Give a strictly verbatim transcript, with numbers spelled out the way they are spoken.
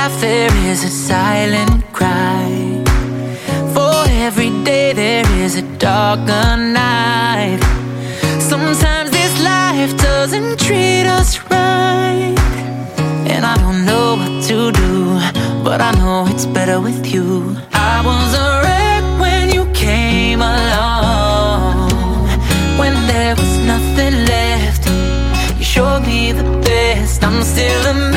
life there is a silent cry. For every day there is a darker night. Sometimes this life doesn't treat us right, and I don't know what to do, but I know it's better with you. I was a wreck when you came along, when there was nothing left. You showed me the best. I'm still a